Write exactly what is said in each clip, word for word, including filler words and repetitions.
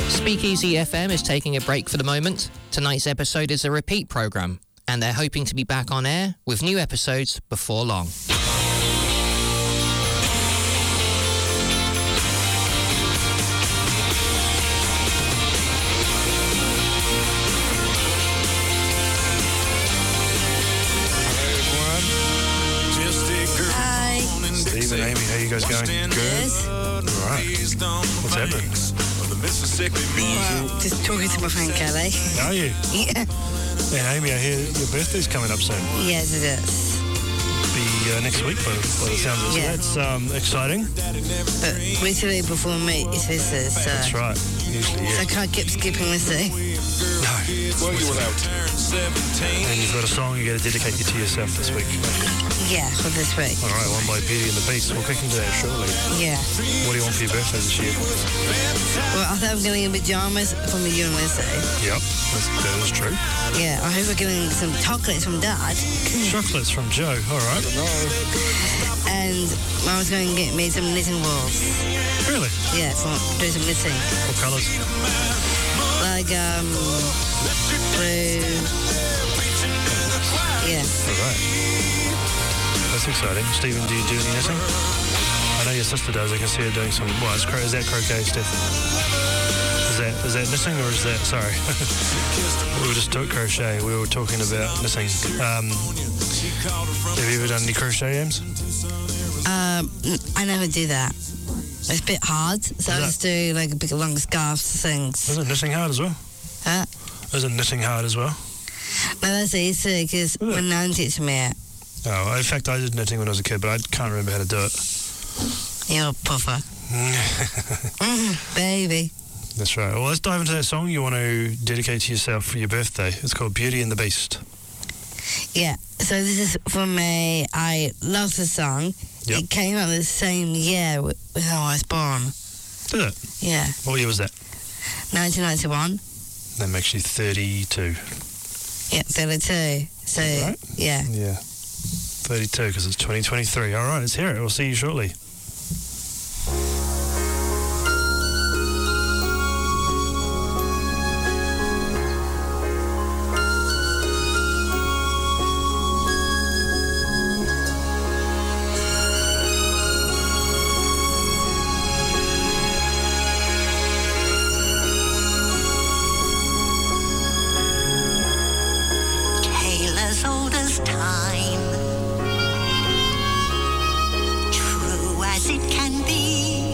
Speakeasy F M is taking a break for the moment. Tonight's episode is a repeat programme, and they're hoping to be back on air with new episodes before long. Hi. Steve and Amy, how you guys going? Good? All right. What's happening? Well, just talking to my friend Kelly. Are you? Yeah. And Amy, I hear your birthday's coming up soon. Yes, it is. Be uh, next week by, by the sounds of it. Yeah. So that's um, exciting. But recently before me, it's this. So, That's right. Usually, so I yeah. can't keep skipping this day. No. Well, you were out. And you've got a song you got to dedicate to yourself this week. Yeah, for this week. All right, one by Beauty and the Beast. We'll kick into that shortly. Yeah. What do you want for your birthday this year? Well, I thought I'm getting pajamas from you and Wednesday. Yep, that's, that is true. Yeah, I hope we're getting some chocolates from Dad. Chocolates from Joe. All right. And Mum's going to get me some knitting balls. Really? Yeah, for doing some knitting. What colours? Like, um, blue. Yeah. All right. That's exciting. Stephen, do you do any knitting? I know your sister does. I can see her doing some. Well, is, cro- is that croquet, Steph? Is that is that knitting or is that? Sorry, we were just talking crochet. We were talking about knitting. Um, have you ever done any crochet, James? Um, I never do that. It's a bit hard, so I that- just do like big long scarves things. Isn't knitting hard as well? Huh? Isn't knitting hard as well? No, that's easy because it? my nan teach me it. Oh, in fact, I did knitting when I was a kid, but I can't remember how to do it. You're a puffer. Mm, baby. That's right. Well, let's dive into that song you want to dedicate to yourself for your birthday. It's called Beauty and the Beast. Yeah, so this is for me. I love the song. Yep. It came out the same year with, with how I was born. Did it? Yeah, What year was that? nineteen ninety-one. That makes you thirty-two. Yeah, thirty-two. So, Right. yeah. Yeah. thirty-two, because it's twenty twenty-three. All right, let's hear it. We'll see you shortly. Tale as old as time, true as it can be.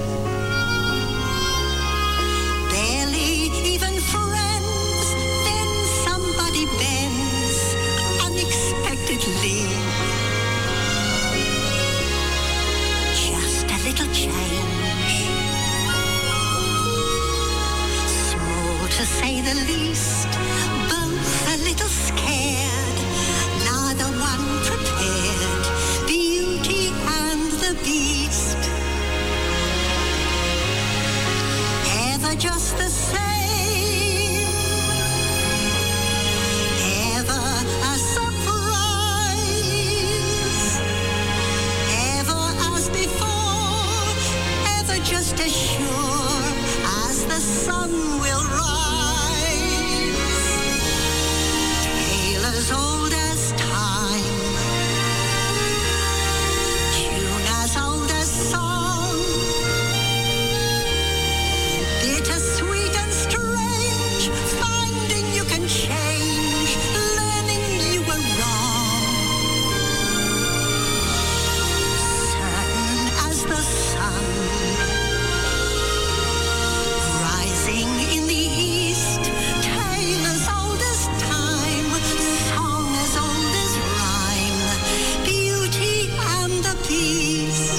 Barely even friends, then somebody bends unexpectedly. Just a little change, small to say the least. Both a little scared, neither one prepared. Beauty and the Beast, ever just the same, ever a surprise, ever as before, ever just as sure as the sun will rise. As old as time, tune as old as song, bittersweet and strange, finding you can change, learning you were wrong, certain as the sun, rising in the east, tale as old as time, song as old as rhyme, Beauty and the Beast.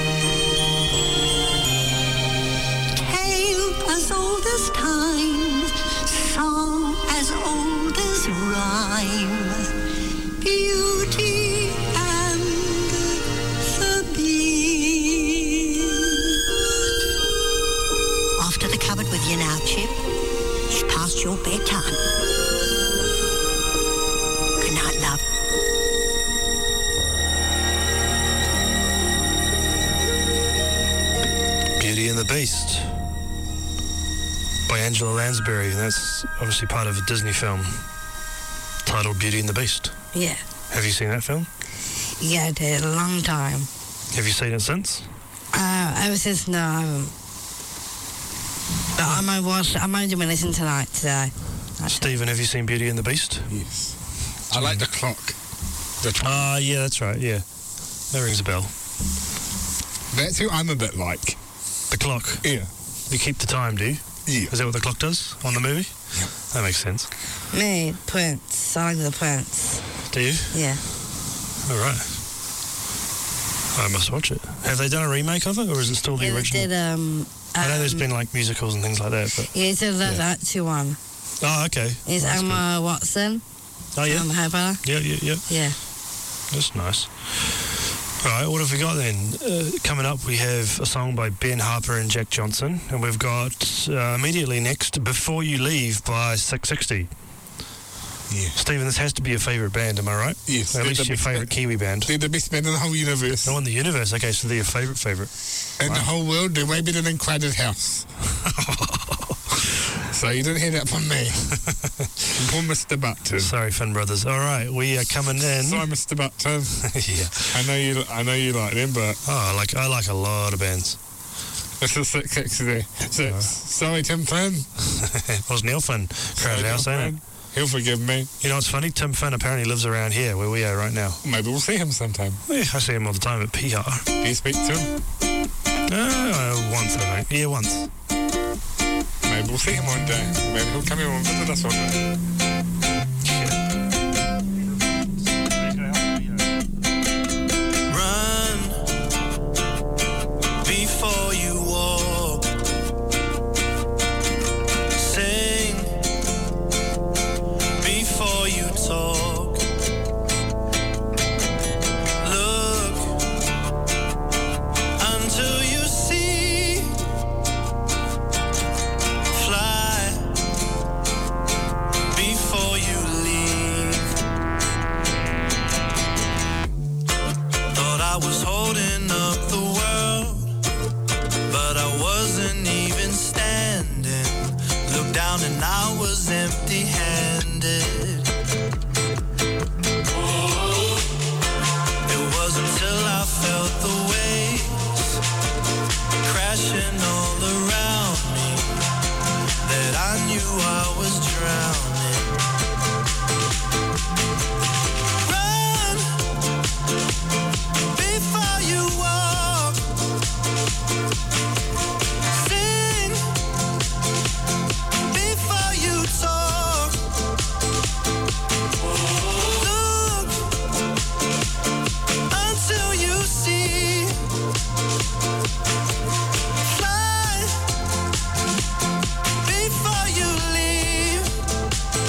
Tale as old as time, song as old as rhyme, Beauty and the Beast. Off to the cupboard with you now, Chip. It's past your bedtime. Good night, love. Beauty and the Beast. by Angela Lansbury, and that's obviously part of a Disney film titled Beauty and the Beast. Yeah. Have you seen that film? Yeah, I did. A long time. Have you seen it since? Uh, ever since, no, I haven't. But I might watch, I might do my listen tonight, today. Actually. Stephen, have you seen Beauty and the Beast? Yes. I like the clock. The clock. Ah, uh, yeah, that's right, yeah. That rings a bell. That's who I'm a bit like. The clock? Yeah. You keep the time, do you? Yeah. Is that what the clock does on the movie? Yeah. That makes sense. Me, Prince. I like the Prince. Do you? Yeah. All right. I must watch it. Have they done a remake of it, or is it still the Yeah, they original? did, um... I know there's um, been like musicals and things like that, but... Yeah, it's a Yeah. that to one. Oh, okay. It's That's Emma Watson. good. Oh, yeah? Um, her brother. Yeah, yeah, yeah. Yeah. That's nice. All right, what have we got then? Uh, coming up, we have a song by Ben Harper and Jack Johnson, and we've got uh, immediately next, Before You Leave by six sixty. Yeah. Stephen, this has to be your favourite band, am I right? Yes. Or at they're least the your best favourite band. Kiwi band. They're the best band in the whole universe. No, in the universe. Okay, so they're your favourite favourite. In the whole world, they're way better than Crowded House. So you didn't hear that from me. Poor Mister Button. Sorry, Finn Brothers. All right, we are coming in. Sorry, Mister Button. Yeah. I know you. I know you like them, but Oh, I like I like a lot of bands. this is six six there. Six. Sorry, Tim Finn. It was Neil Finn, Crowded Sorry, House, Tim ain't it? Finn. He'll forgive me. You know what's funny? Tim Finn apparently lives around here where we are right now. Maybe we'll see him sometime. Yeah, I see him all the time at P R. Do you speak to him? Uh, once, I think. Yeah, once. Maybe we'll see him one day. Maybe he'll come here and visit us one day. Run before you walk. Sing before you talk. Look until you see. Fly before you leave. Thought I was holding up the world, but I wasn't even standing. Looked down and I was empty-handed. It wasn't until I felt the waves crashing all around me that I knew I was drowning. Run before you walk. Sing before you talk. Look until you see. Fly before you leave.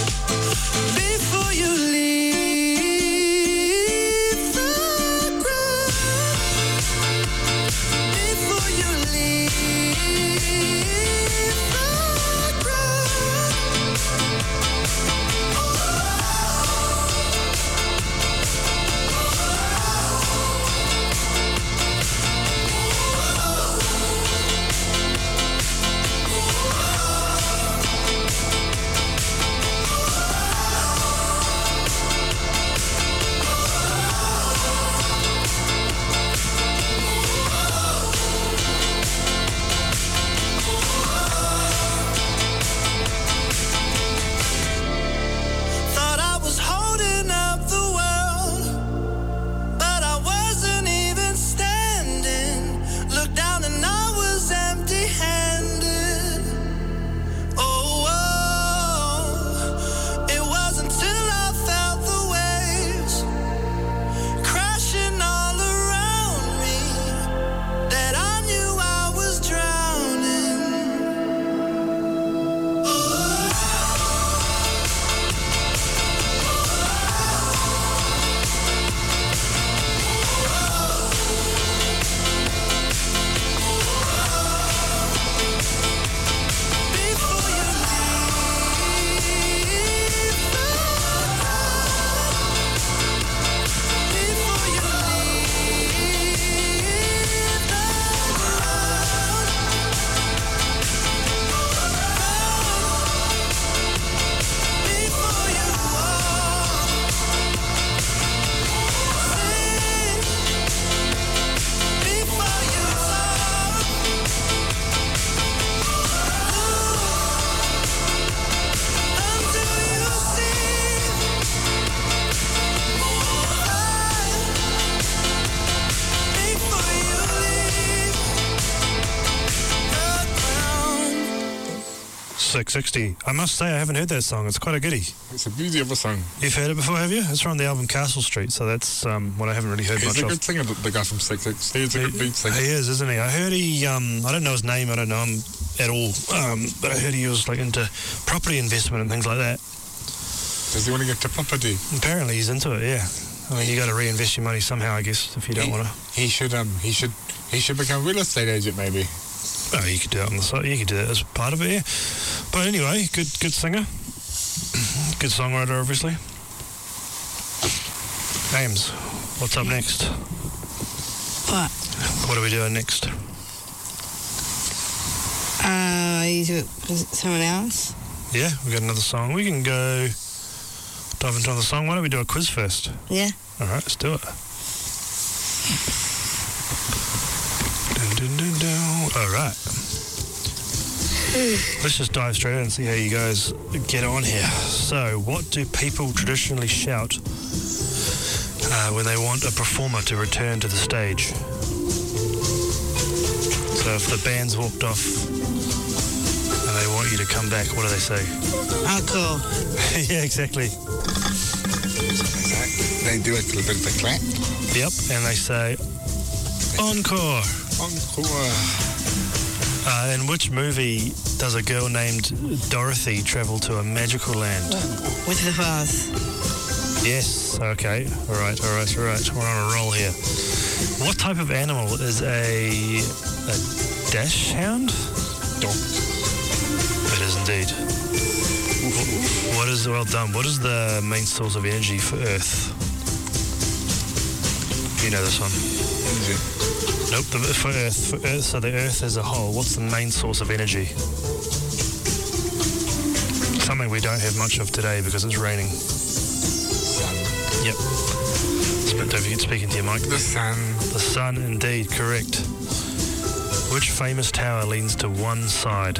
six sixty. I must say I haven't heard that song. It's quite a goodie. It's a beauty of a song. You've heard it before, have you? It's from the album Castle Street, so that's um, what I haven't really heard He's much a of. good singer, the the guy from six sixty. He's a good beat singer. He is, isn't he? I heard he, um, I don't know his name, I don't know him at all, um, but I heard he was like into property investment and things like that. Does he want to get to property? Apparently he's into it, yeah. I mean, you got to reinvest your money somehow, I guess, if you don't he, want to. He should, um, he should, he should become a real estate agent, maybe. Oh, you could do it on the side. You could do that as part of it, yeah. But anyway, good, good singer, good songwriter, obviously. James, what's up next? What? What are we doing next? Uh, you do it with someone else? Yeah, we got another song. We can go dive into another song. Why don't we do a quiz first? Yeah. All right, let's do it. Dun, dun, dun, dun. All right. Let's just dive straight in and see how you guys get on here. So, what do people traditionally shout uh, when they want a performer to return to the stage? So, if the band's walked off and they want you to come back, what do they say? Uncle. Yeah, exactly. They do a little bit of a clap. Yep, and they say, encore. Encore. Uh, in which movie does a girl named Dorothy travel to a magical land? Wizard of Oz. Yes, okay. All right, all right, all right. We're on a roll here. What type of animal is a, a dash hound? Dog. It is indeed. What is, well done, what is the main source of energy for Earth? You know this one. Engine. Nope, the, for Earth, for Earth, so the Earth as a whole, what's the main source of energy? Something we don't have much of today because it's raining. Sun. Yep. Don't forget speaking to your mic. The sun. The sun, indeed, correct. Which famous tower leans to one side?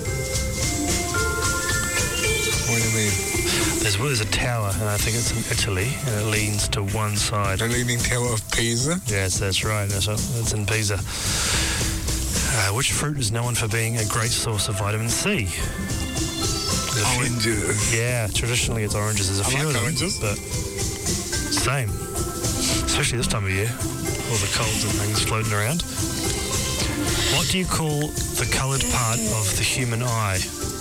What do you mean? There's, well, there's a tower, and I think it's in Italy, and it leans to one side. The Leaning Tower of Pisa. Yes, that's right. That's what, it's in Pisa. Uh, which fruit is known for being a great source of vitamin C? There's a few- Oranges. Yeah, traditionally it's oranges. There's a I few like of them, oranges. but same. Especially this time of year, all the colds and things floating around. What do you call the coloured part of the human eye?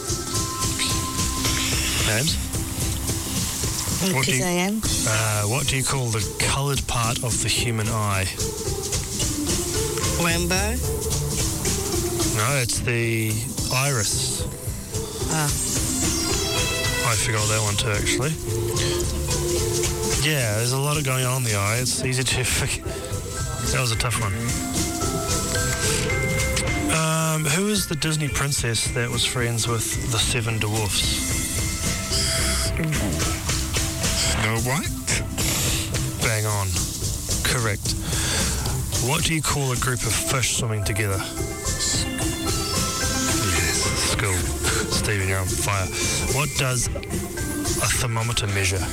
James? What do you- again? Uh, what do you call the coloured part of the human eye? Rainbow? No, it's the iris. Ah. I forgot that one too, actually. Yeah, there's a lot of going on in the eye. It's easy to forget. That was a tough one. Um, who is the Disney princess that was friends with the Seven Dwarfs? Snow White. Bang on. Correct. What do you call a group of fish swimming together? Yes, school. Stephen, you're on fire. What does a thermometer measure?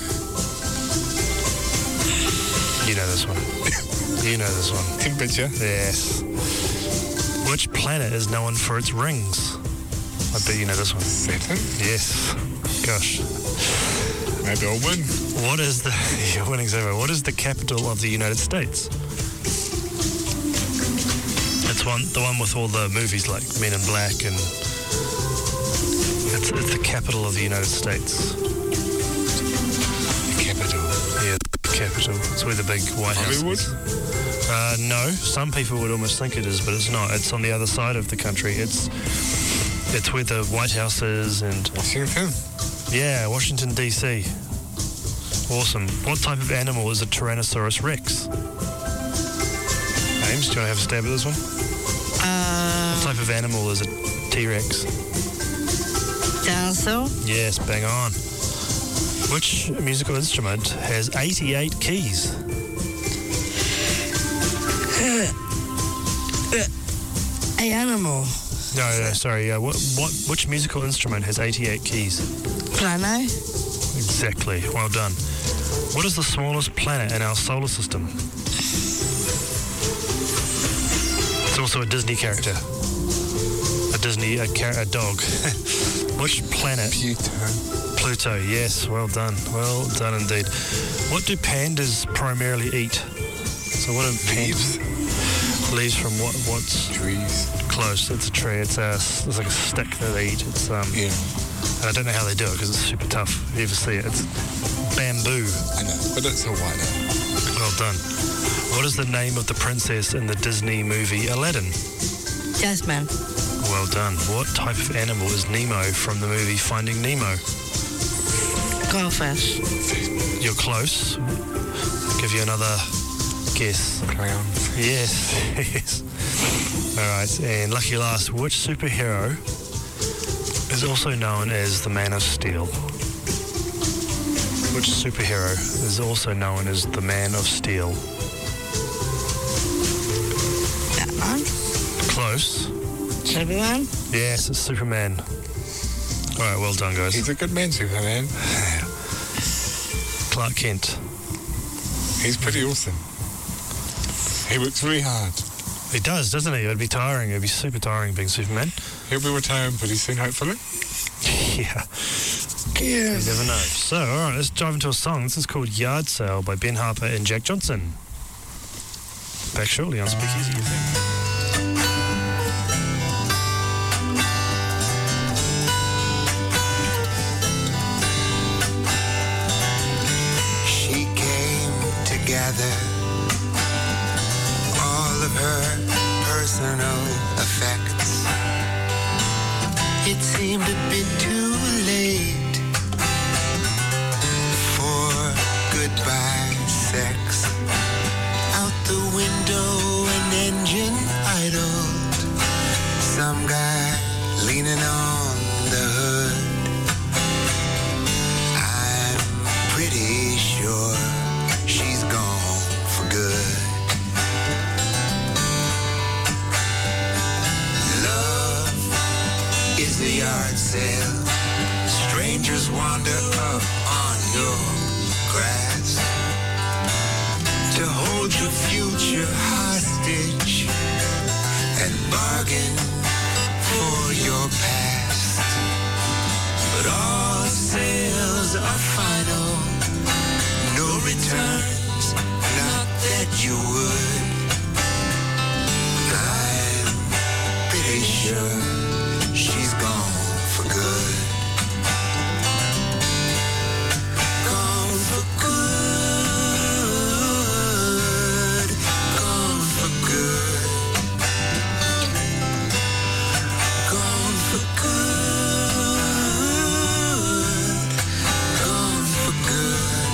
You know this one. You know this one. Temperature. Yes. Which planet is known for its rings? I bet you know this one. Saturn. Yes. Gosh. Maybe I'll win. What is the... You're winning so far. What is the capital of the United States? It's one, the one with all the movies like Men in Black and... It's, it's the capital of the United States. Capital. Yeah, the capital. It's where the big White House Hollywood? is. Uh, no, some people would almost think it is, but it's not. It's on the other side of the country. It's it's where the White House is, and Washington. yeah, Washington D C. Awesome. What type of animal is a Tyrannosaurus Rex? James, do you want to have a stab at this one? Uh, What type of animal is a T-Rex? dinosaur? Yes, bang on. Which musical instrument has eighty-eight keys? A animal. No, no, sorry. Uh, what, what, which musical instrument has eighty-eight keys? Piano? Exactly. Well done. What is the smallest planet in our solar system? It's also a Disney character. A a Disney a, car- a dog. Which planet? Pluto. Pluto, yes, well done. Well done indeed. What do pandas primarily eat? So what are pandas? Leaves. Leaves from what? What's Trees. close? It's a tree. It's a. It's like a stick that they eat. It's um. Yeah. And I don't know how they do it because it's super tough. If you ever see it, it's bamboo. I know, but it's all white. Well done. What is the name of the princess in the Disney movie Aladdin? Jasmine. Well done. What type of animal is Nemo from the movie Finding Nemo? Goldfish. You're close. Give you another guess. Clown. Yes, yes. All right, and lucky last, which superhero is also known as the Man of Steel? Which superhero is also known as the Man of Steel? That one. Close. Superman. Yes, it's Superman. All right, well done, guys. He's a good man, Superman. Clark Kent. He's pretty awesome. He works really hard. He does, doesn't he? It'd be tiring. It'd be super tiring being Superman. He'll be retiring pretty soon, hopefully. Yeah. You never know. So, all right, let's dive into a song. This is called Yard Sale by Ben Harper and Jack Johnson. Back shortly on Speakeasy F M. She came together all of her personal effects. It seemed a bit too late for goodbye sex. Out the window, an engine idled. Some guy leaning on the hood. I'm pretty sure she's gone for good. Love is a yard sale. Strangers wander up on your grass to hold your future hostage and bargain for your past. But all sales are final, no returns, not that you would. I'm pretty sure she's gone for good. Gone for good. Gone for good. Gone for good. Gone for good.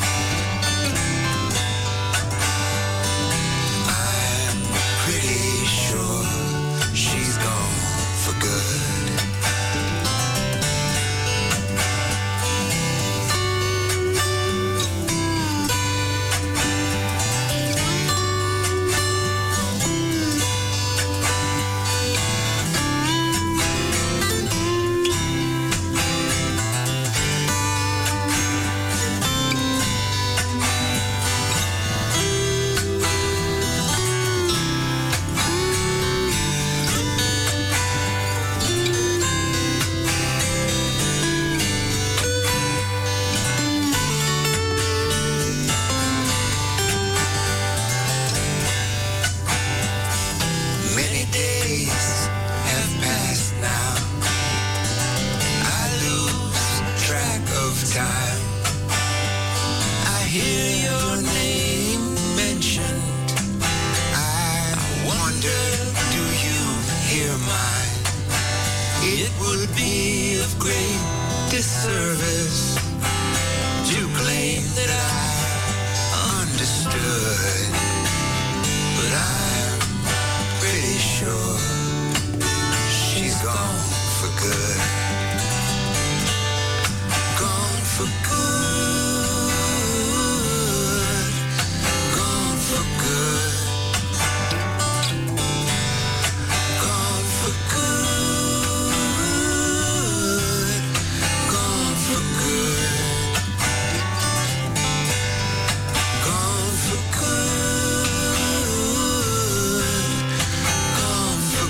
I'm pretty sure she's gone for good. Many days have passed now. I lose track of time. I hear your name mentioned. I wonder, do you hear mine? It would be of great disservice to claim that I understood. But I'm pretty sure she's gone for good. Gone for good. Gone for good. Gone for good. Gone for good. Gone for good. Gone for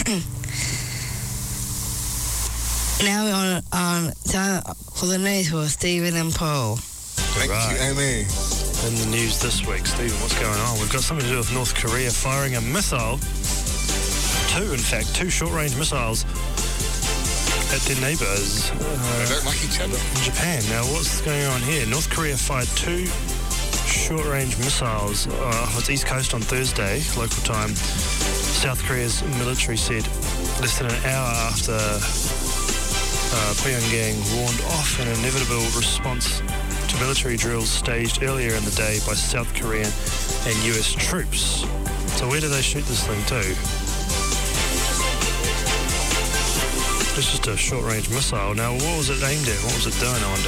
Now we're on, on time for the news for Stephen and Paul. Thank Right. you, Amy. In the news this week, Stephen, what's going on? We've got something to do with North Korea firing a missile. Two, in fact, two short-range missiles at their neighbours They uh, don't like each other. in Japan. Now, what's going on here? North Korea fired two short-range missiles uh, off its east coast on Thursday, local time. South Korea's military said less than an hour after uh, Pyongyang warned off an inevitable response to military drills staged earlier in the day by South Korean and U S troops. So where did they shoot this thing to? It's just a short-range missile. Now, what was it aimed at? What was it doing, I wonder?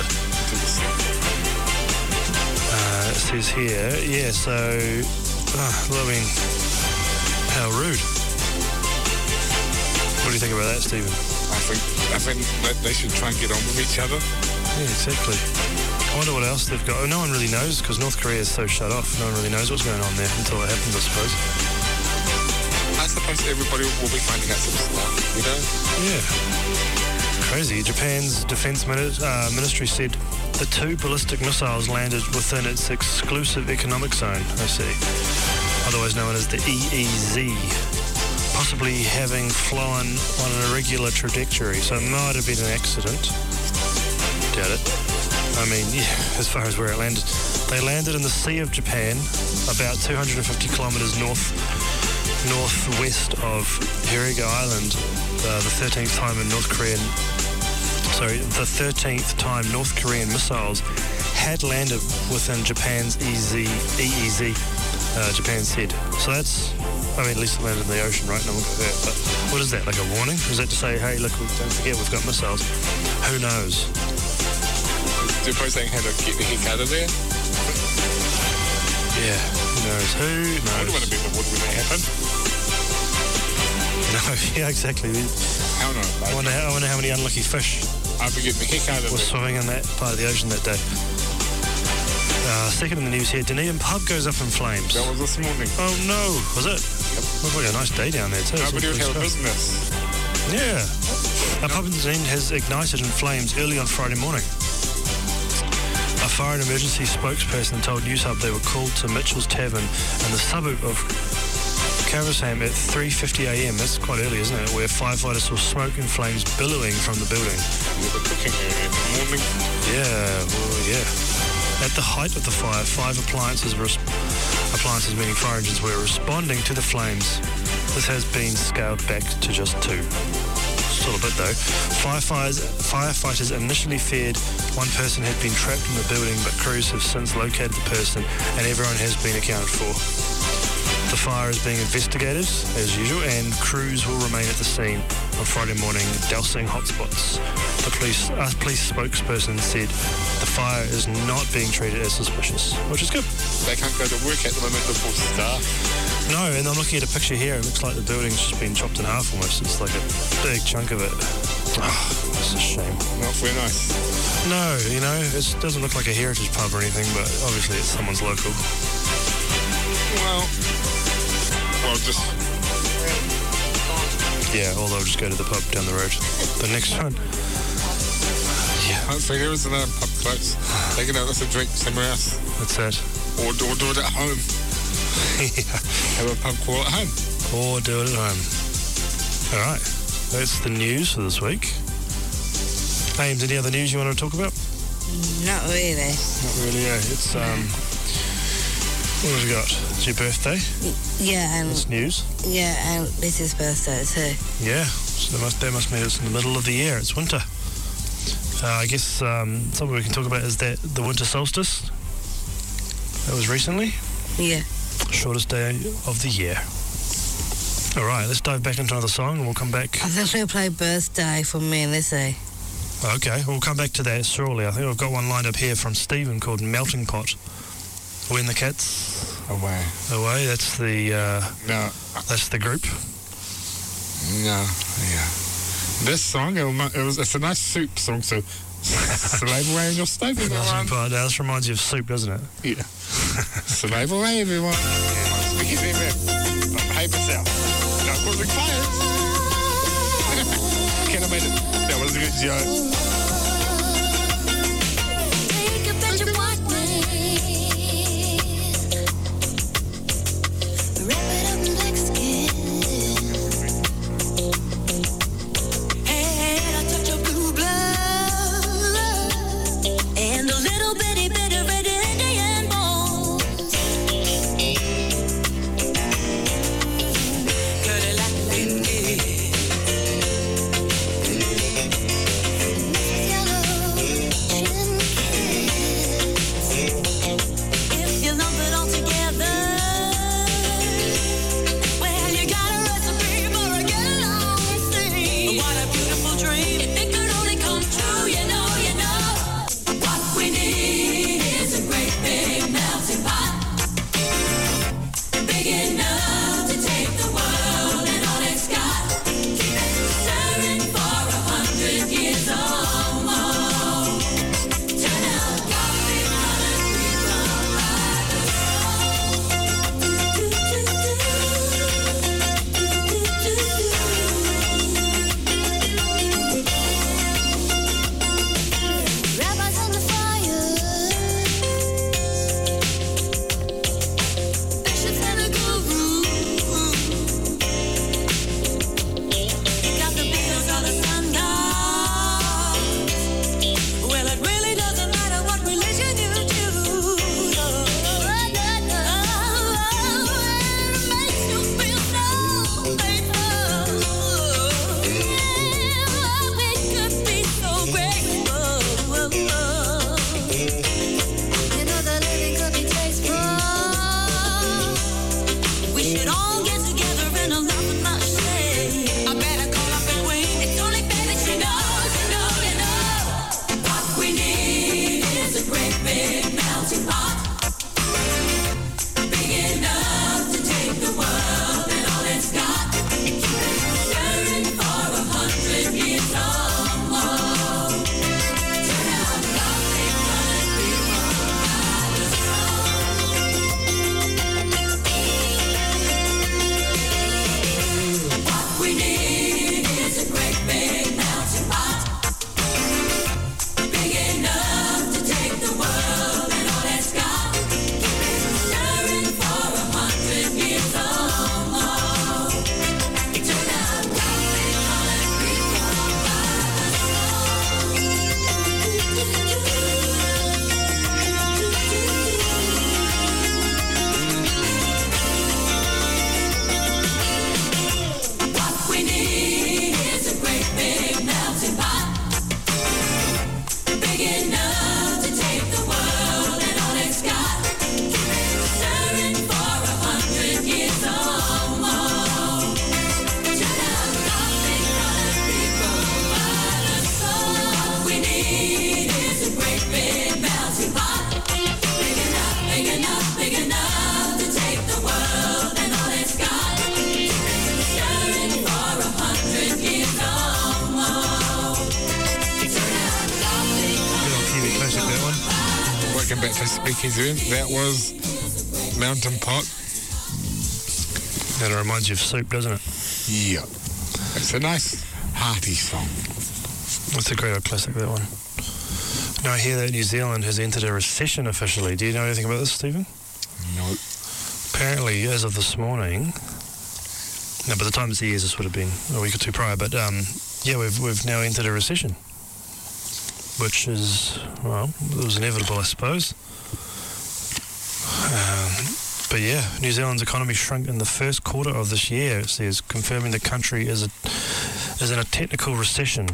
Uh, it says here, yeah, so, uh, well, I mean, how rude. What do you think about that, Stephen? I think I think that they should try and get on with each other. Yeah, exactly. I wonder what else they've got. Oh, no one really knows because North Korea is so shut off. No one really knows what's going on there until it happens, I suppose. I suppose everybody will be finding out some stuff, you know? Yeah. Crazy. Japan's defense mini- uh, ministry said the two ballistic missiles landed within its exclusive economic zone, I see, otherwise known as the E E Z, possibly having flown on an irregular trajectory, so it might have been an accident. Doubt it. I mean, yeah, as far as where it landed. They landed in the Sea of Japan, about two hundred fifty kilometres north northwest of Hiriga Island, uh, the thirteenth time in North Korean, sorry, the thirteenth time North Korean missiles had landed within Japan's E E Z, uh, Japan said. So that's, I mean, at least it landed in the ocean, right? No one got hurt. But what is that, like a warning? Is that to say, hey, look, don't forget we've got missiles? Who knows? They're probably saying how to get the heck out of there. Yeah, who knows? Who I knows? don't want to be in the water when that happened. No, yeah, exactly. Hell no. I wonder how, I wonder how many unlucky fish I'd be getting the heck out of were there. swimming in that part of the ocean that day. Uh, second in the news here, Dunedin pub goes up in flames. That was this morning. Oh no, was it? Looked like a nice day down there too. Nobody would It's have all a pretty business. stuff. Yeah. A pub in Dunedin has ignited in flames early on Friday morning. A fire and emergency spokesperson told Newshub they were called to Mitchell's Tavern in the suburb of Carvasham at three fifty a m. That's quite early, isn't it? Where firefighters saw smoke and flames billowing from the building. They were cooking early in the morning. Yeah, well, yeah. At the height of the fire, five appliances, res- appliances meaning fire engines, were responding to the flames. This has been scaled back to just two. Still a bit though. Firefighters, firefighters initially feared one person had been trapped in the building, but crews have since located the person and everyone has been accounted for. The fire is being investigated, as usual, and crews will remain at the scene on Friday morning, dousing hotspots. The police, uh, police spokesperson said the fire is not being treated as suspicious, which is good. They can't go to work at the moment, the full staff. No, and I'm looking at a picture here. It looks like the building's just been chopped in half almost. It's like a big chunk of it. Oh, it's a shame. Not very nice. No, you know, it doesn't look like a heritage pub or anything, but obviously it's someone's local. Well, well, just Yeah, or they'll just go to the pub down the road. The next one. Yeah, hopefully there is another pub close. They can have us a drink somewhere else. that's that. Or do, or do it at home. Yeah. Have a pub crawl at home. Or do it at home. All right, that's the news for this week. Ames, any other news you want to talk about? Not really. Not really, yeah. It's, um, what have we got? It's your birthday. Yeah, and It's news. yeah, and Lizzie's birthday too. Yeah, so that must, that must mean it's in the middle of the year. It's winter. Uh, I guess um, something we can talk about is that the winter solstice. That was recently. Yeah. Shortest day of the year. All right, let's dive back into another song and we'll come back. I think she'll play birthday for me and Lizzie. Okay, we'll come back to that shortly. I think I've got one lined up here from Stephen called Melting Pot. When the Cat's Away. Away, that's the uh, No, that's the group. no, yeah. This song, it was, it was, it's a nice soup song, so slave away in your stove, Melting everyone. Pot, now this reminds you of soup, doesn't it? Yeah. Slave away, everyone. Speak his name, behave yourself. Don't put the fires. Can I make it? That was a good joke. Take a bunch of white ways, wrap it up in black skin, and a touch of blue blood, and a little bitty bit of red Indian bones. Curly like Bendy. If you lump it all together, well, you got a recipe for a get-along thing. What a beautiful dream. If it could only come true, you know, you know. What we need is a great big melting pot, big enough to take the world and all it's got. Stirring for a hundred years or more. Turn out coffee, colored people by the Rabbits on the fire, bishops and a guru. Got the bills on the sun god. Well, it really doesn't matter what religion you choose. Oh, it makes you feel so faithful. Yeah, we could be so grateful. You know the living could be tasteful. We should all get together and a love and not say. I better call up and wait. It's only fair that you know, you know, you know. What we need is a great big melting pot, big enough to take the world and all it's got. Stirring for a hundred years or more. Turn out coffee, colored people by the soul. What we need is a great big melting pot, big enough to take the world and all it's got. Stirring for a hundred years or more. Turn out coffee, colored people by the What we need is a great big melting pot, big enough to take the world and all it's got. Stirring for a hundred years or more. Turn out coffee, colored people by the soul. What we need is a great big melting pot, big enough, big enough, big enough to take the world and all it's got. Stirring for a hundred years or more. Turn out coffee, Good old Kiwi classic, that one. Welcome back to Speakeasy. That was Mountain Pot. That reminds you of soup, doesn't it? Yeah. It's a nice, hearty song. It's a great old classic, that one. Now I hear that New Zealand has entered a recession officially. Do you know anything about this, Stephen? No. Apparently, as of this morning, now by the time it's the years, this would have been a week or two prior, but um, yeah, we've we've now entered a recession, which is, well, it was inevitable, I suppose. Um, but yeah, New Zealand's economy shrunk in the first quarter of this year, it says, confirming the country is a, is in a technical recession.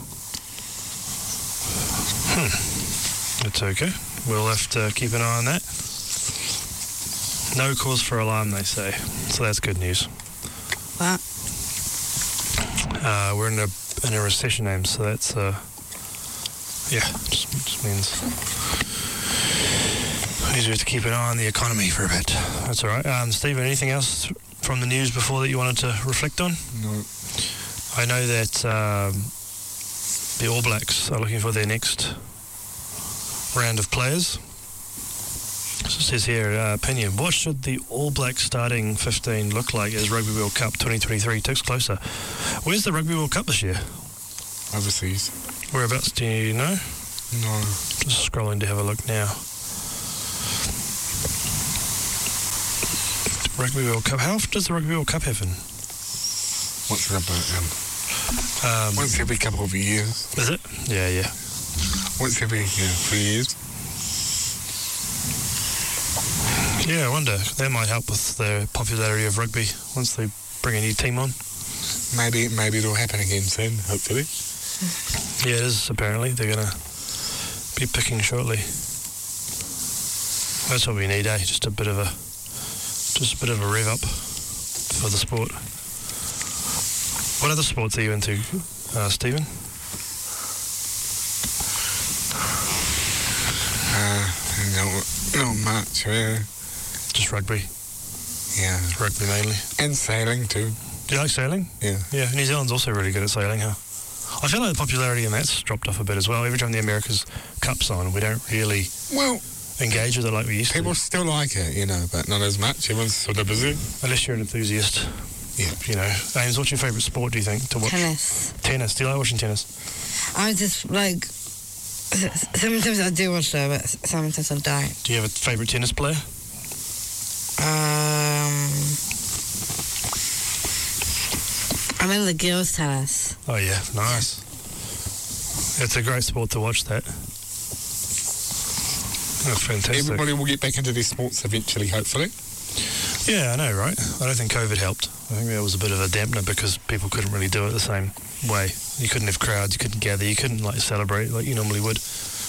Hmm. It's okay. We'll have to keep an eye on that. No cause for alarm, they say. So that's good news. Wow. Uh, we're in a in a recession, Ames, so that's uh, yeah, just, just means means we have to keep an eye on the economy for a bit. That's all right. Um, Stephen, anything else from the news before that you wanted to reflect on? No. I know that um, the All Blacks are looking for their next round of players. So it says here, uh, opinion, what should the All Blacks starting fifteen look like as Rugby World Cup twenty twenty-three ticks closer? Where's the Rugby World Cup this year? overseas. Whereabouts do you know? No. Just scrolling to have a look now. Rugby World Cup. How often does the Rugby World Cup happen? Once about um, Um, once every couple of years. is it? Yeah, yeah. Once every yeah, three years. Yeah, I wonder. That might help with the popularity of rugby once they bring a new team on. Maybe maybe it'll happen again soon, hopefully. Yeah, it is, apparently. They're going to be picking shortly. That's what we need, eh? Just a bit of a just a bit of a rev up for the sport. What other sports are you into, uh, Stephen? Uh, no, not much, really. Just rugby. Yeah. Rugby mainly. And sailing too. Do you like sailing? Yeah. Yeah, New Zealand's also really good at sailing, huh? I feel like the popularity in that's dropped off a bit as well. Every time the America's Cup's on, we don't really Well, engage with it like we used people to. still like it, you know, but not as much. Everyone's sort of busy. Unless you're an enthusiast. Yeah. You know. Ames, what's your favourite sport, do you think, to watch? Tennis. Tennis. Do you like watching tennis? I just like. Sometimes I do watch it, but sometimes I don't. Do you have a favourite tennis player? Um, I'm in the girls' tennis. Oh, yeah. Nice. It's a great sport to watch, that. Oh, fantastic. Everybody will get back into their sports eventually, hopefully. Yeah, I know, right? I don't think COVID helped. I think that was a bit of a dampener because people couldn't really do it the same way. You couldn't have crowds, you couldn't gather, you couldn't like celebrate like you normally would.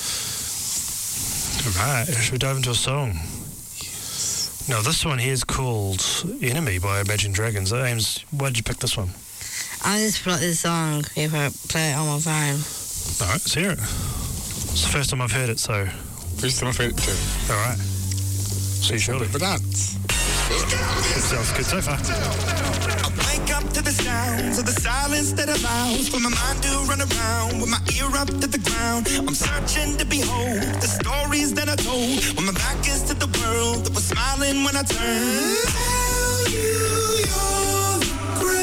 Right, should we dive into a song? Now this one here is called Enemy by Imagine Dragons. Ames, why did you pick this one? I just put this song if I play it on my phone. Alright, let's hear it. It's the first time I've heard it, so First time I've heard it too. alright. See you shortly. The dance. It sounds good so far. I wake up to the sounds of the silence that allows for my mind to run around with my ear up to the ground. I'm searching to behold the stories that I told when my back is to the world that was smiling when I turned. Tell you you're the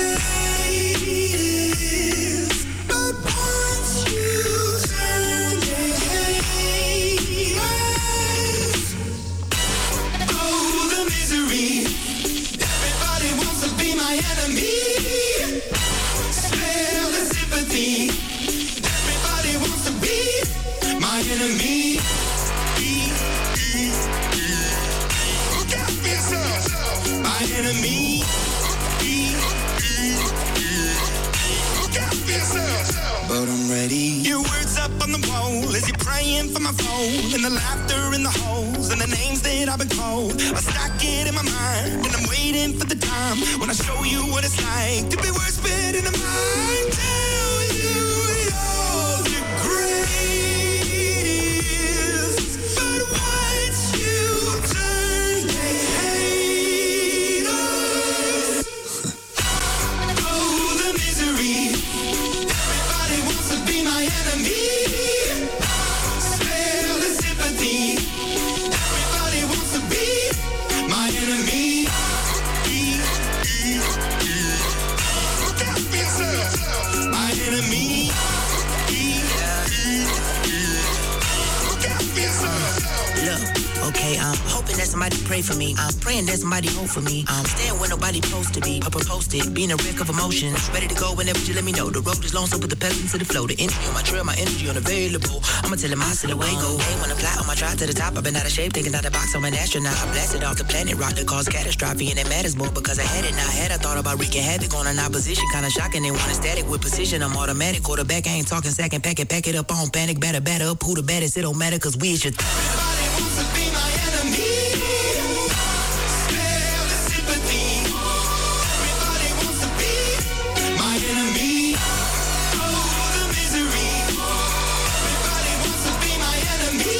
greatest, but once you turn, they hate us. Oh, the misery. Everybody wants to be my enemy. Smell the sympathy. Everybody wants to be my enemy. Look out for yourself. My enemy. Look out for yourself. But I'm ready. Your words up on the wall as you're praying for my phone, and the laughter in the holes and the names that I've been called. I stack it in my mind and I'm waiting for the time when I show you what it's like to be worse fit in the mind. Tell you you're the greatest, but once you turn, they hate us. Oh, the misery. Everybody wants to be my enemy. Spare the sympathy. Everybody wants to be my enemy. Look out for yourself. My enemy. Look out for yourself. Look, okay, I'm hoping that somebody pray for me. I'm praying that somebody hope for me. I'm staying where nobody supposed to be. Papa posted, being a wreck of emotions. Ready to go whenever you let me know. The road is long, so put the pedal into the flow. The energy on my trail, my energy unavailable. I'ma tell him I still away go. Hey, when I fly on my drive to the top, I've been out of shape, thinking out the box, I'm an astronaut. I blasted off the planet, rock that caused catastrophe, and it matters more because I had it now. Had I thought about wreaking havoc on an opposition, kinda shocking. They want a static with precision. I'm automatic, quarterback, I ain't talking second, pack it, pack it up, on panic, batter, batter up. Who the baddest? It don't matter, cause we is your Everybody wants to be my enemy. Spare the sympathy. Everybody wants to be my enemy. Oh, the misery. Everybody wants to be my enemy.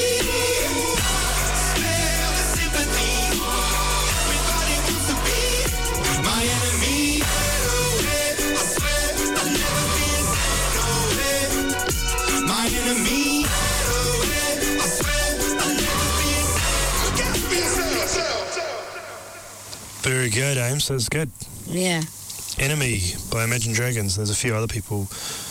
Spare the sympathy. Everybody wants to be my enemy. I swear I'll never be the same. No way. My enemy. I swear I'll never be the same. Look out for yourself. Very good, Ames. That's good. Yeah. Enemy by Imagine Dragons. There's a few other people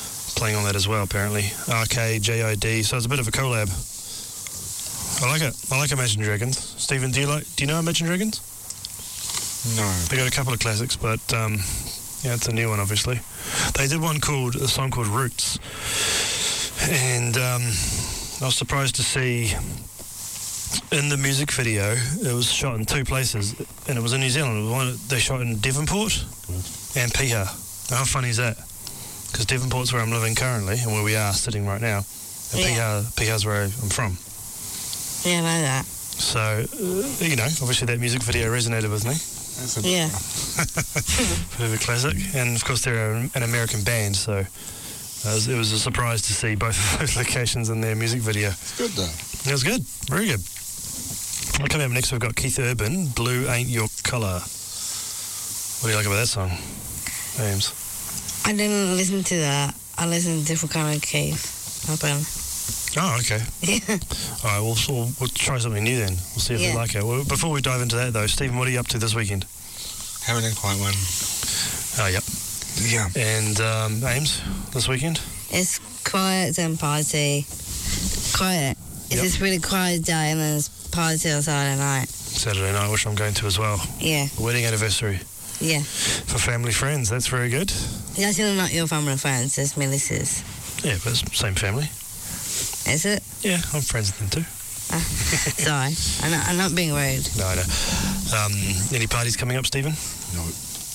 playing on that as well, apparently. R K, J I D, so it's a bit of a collab. I like it. I like Imagine Dragons. Stephen, do you like? Do you know Imagine Dragons? No. They got a couple of classics, but um, yeah, it's a new one, obviously. They did one called a song called Roots, and um, I was surprised to see in the music video it was shot in two places, and it was in New Zealand. It was one they shot in Devonport and Piha. Now, how funny is that? Because Devonport's where I'm living currently, and where we are sitting right now, and Yeah. Piha, Piha's where I'm from. Yeah, I know that. So, uh, you know, obviously that music video resonated with me. That's a Yeah. Bit of a classic. And, of course, they're an American band, so it was, it was a surprise to see both of those locations in their music video. It's good, though. It was good. Very good. Well, coming up next, we've got Keith Urban, Blue Ain't Your Colour. What do you like about that song, James? I didn't listen to that. I listened to different kind of Keith Urban. Oh, okay. Yeah. All right, we'll, we'll, we'll try something new then. We'll see if Yeah. we like it. Well, before we dive into that, though, Stephen, what are you up to this weekend? Having a quiet one. Oh, yep. Yeah. And um, Ames, this weekend? It's quiet and party. Quiet. It's Yep. just really quiet day and then it's party on Saturday night. Saturday night, which I'm going to as well. Yeah. Wedding anniversary Yeah. for family friends. That's very good. It's actually not your family and friends, it's Melissa's. Yeah, but it's same family. Is it? Yeah, I'm friends with them too. Uh, sorry. I'm not, I'm not being rude. No, I know. Um, any parties coming up, Stephen? No.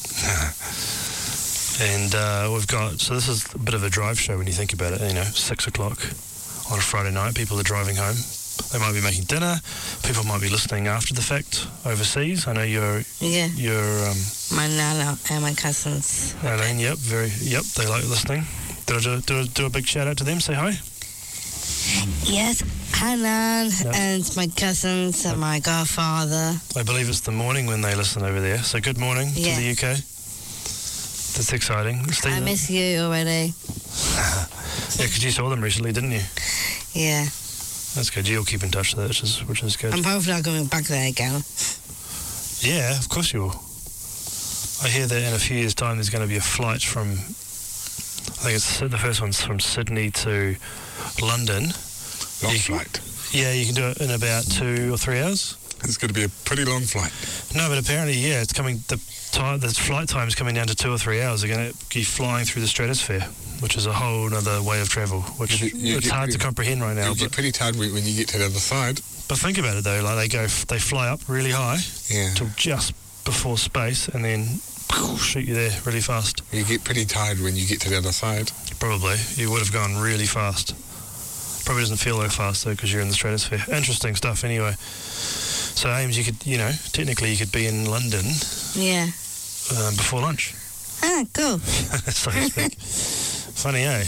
And uh, we've got, so this is a bit of a drive show when you think about it, you know, six o'clock on a Friday night, people are driving home. They might be making dinner, people might be listening after the fact overseas. I know you're, Yeah. you're, um, My nana and my cousins. Eileen, yep, very, yep, they like listening. Did I do, do, do a big shout out to them, say hi? Yes, Hanan Yep. and my cousins and my godfather. I believe it's the morning when they listen over there, so good morning Yeah. to the U K. That's exciting. I Stephen? miss you already. Yeah, because you saw them recently, didn't you? Yeah. That's good. You'll keep in touch with that, which is, which is good. I'm hopefully not going back there again. Yeah, of course you will. I hear that in a few years' time there's going to be a flight from, I think it's the first one's from Sydney to London. Long You- flight. Yeah, you can do it in about two or three hours. It's going to be a pretty long flight. No, but apparently, yeah, it's coming, the time, the flight time's coming down to two or three hours. They're going to be flying through the stratosphere, which is a whole other way of travel, which You get- you it's get hard to pretty- comprehend right now. You'll But, get pretty tired when when you get to the other side. but think about it though, like they go, f- they fly up really high Yeah. till just before space, and then shoot you there really fast. You get pretty tired when you get to the other side. Probably. You would have gone really fast. Probably doesn't feel that fast, though, because you're in the stratosphere. Interesting stuff, anyway. So, Ames, you could, you know, technically you could be in London Yeah. um, before lunch, Ah, cool. so to speak. Funny, eh?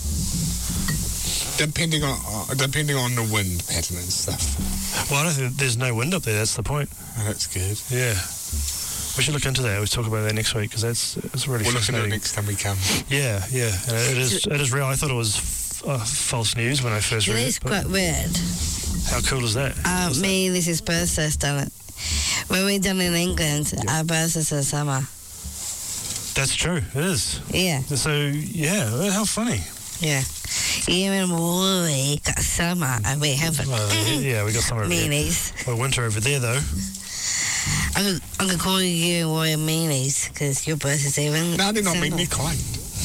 Depending on uh, depending on the wind pattern and stuff. Well, I don't think there's no wind up there, that's the point. Oh, that's good. Yeah. We should look into that. We'll talk about that next week, because that's, that's really We'll look at it fascinating. next time we come. Yeah, yeah. And it is, it is real. I thought it was f- uh, false news when I first It read is it. but quite weird. How cool is that? Uh, me, this is birthdays done it. When we done in England, our birthdays in summer. That's true. It is. Yeah, So, yeah, well, how funny. yeah. Even we got summer and we haven't. Well, yeah, we got some over here. Meanies. Well, winter over there, though. I'm gonna, I'm gonna call you Royal Meanies because your birthday's even. No, they're not summer. mean, they're kind.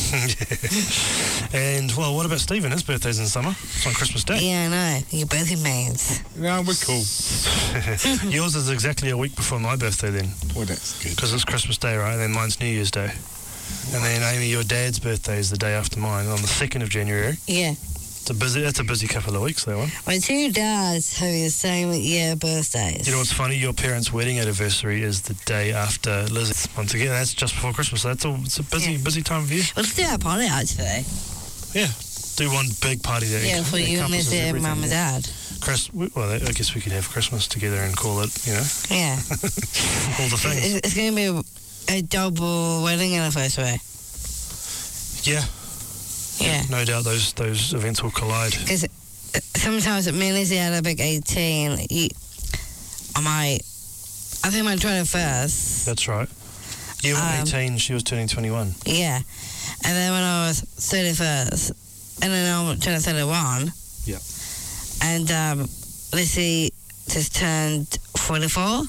And, well, what about Stephen? His birthday's in summer. It's on Christmas Day. Yeah, I know. Your birthday means. No, we're cool. Yours is exactly a week before my birthday, then, Well, that's good. because it's Christmas Day, right? And then mine's New Year's Day. And then, Amy, your dad's birthday is the day after mine, on the second of January. Yeah. It's a busy, that's a busy couple of weeks, that one. My two dads have the same year birthdays. You know what's funny? Your parents' wedding anniversary is the day after Lizzie's. Once again, that's just before Christmas. So that's all. It's a busy, Yeah. busy time of year. Let's do our party out today. Yeah, do one big party that Yeah, for you and encompasses Lizzie and everything, Mum and yeah. Dad. Chris, we- well, I guess we could have Christmas together and call it, you know, Yeah. all the things. It's, it's going to be a, a double wedding anniversary. Yeah, Yeah. no doubt those those events will collide. Because sometimes me and Lizzie had a big eighteen. You, on my, I think my twenty-first. That's right. You were Um, eighteen, she was turning twenty-one. Yeah. And then when I was thirty-first, and then I'm turning thirty-one. Yeah. And um, Lizzie just turned forty-four.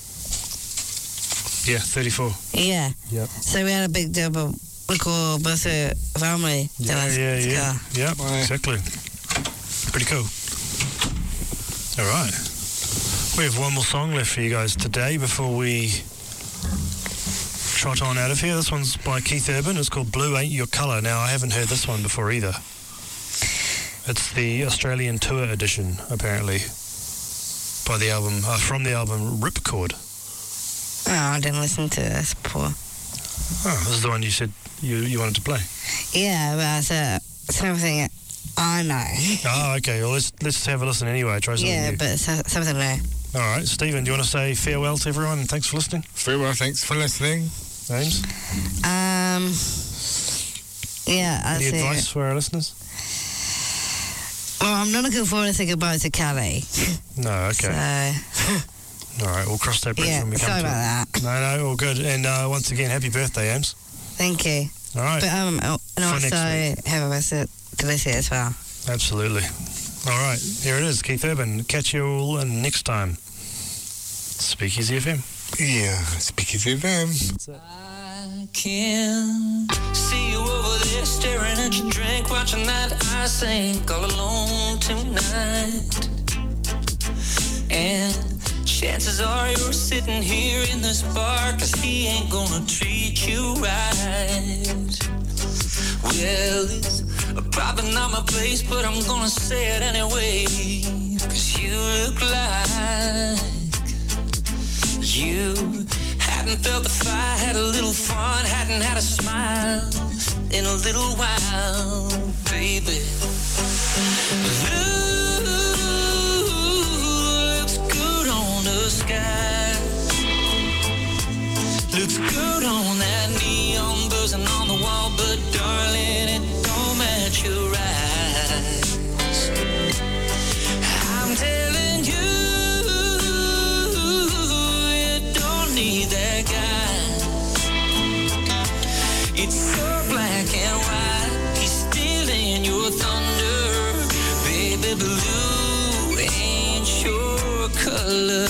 Yeah, thirty-four. Yeah. Yep. So we had a big double little birthday family. Yeah, yeah, yeah. Yeah, exactly. Pretty cool. All right. We have one more song left for you guys today before we trot on out of here. This one's by Keith Urban. It's called Blue Ain't Your Colour. Now, I haven't heard this one before either. It's the Australian tour edition, apparently, by the album, uh, from the album Ripcord. Oh, I didn't listen to this before. Oh, this is the one you said you, you wanted to play. Yeah, but it's uh, something I know. Oh, okay. Well, let's let's have a listen anyway. Try something Yeah, new. but it's uh, something new. All right, Stephen, do you want to say farewell to everyone and thanks for listening? Farewell, thanks for listening. James? Um, yeah, I Any see. advice for our listeners? Well, I'm not looking forward to say goodbye to Callie. No, okay. So, All right, we'll cross that bridge yeah, when we come sorry to about it. that. No, no, all good. And uh, once again, happy birthday, Ames. Thank you. All right. But um, oh, and For also next week. have a visit to Lizzie as well. Absolutely. All right, here it is, Keith Urban. Catch you all next time. Speakeasy F M. Yeah, Speakeasy F M. I can see you over there staring at your drink, watching that I sink all alone tonight. And chances are you're sitting here in this bar, 'cause he ain't gonna treat you right. Well, it's probably not my place, but I'm gonna say it anyway, 'cause you look like you hadn't felt the fire, had a little fun, hadn't had a smile in a little while, baby. Looks good on the sky, looks good on that neon buzzing on the wall, but darling, it don't match your eyes. I'm telling you, need that guy. It's so black and white, he's stealing your thunder. Baby, blue ain't your color.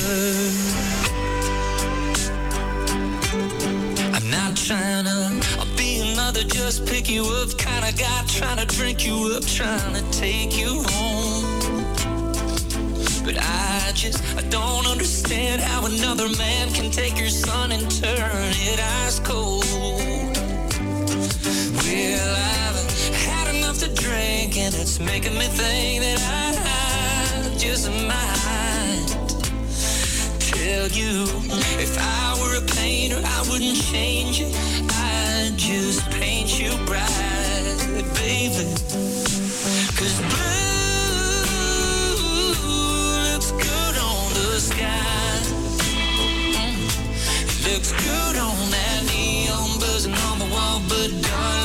I'm not trying to I'll be another just pick you up kind of guy, trying to drink you up, trying to take you home. But I just, I don't understand how another man can take your son and turn it ice cold. Well, I've had enough to drink, and it's making me think that I just might tell you, if I were a painter, I wouldn't change it. I'd just paint you bright, baby. 'Cause blue sky, mm. Looks good on that neon buzzing on the wall, but darling,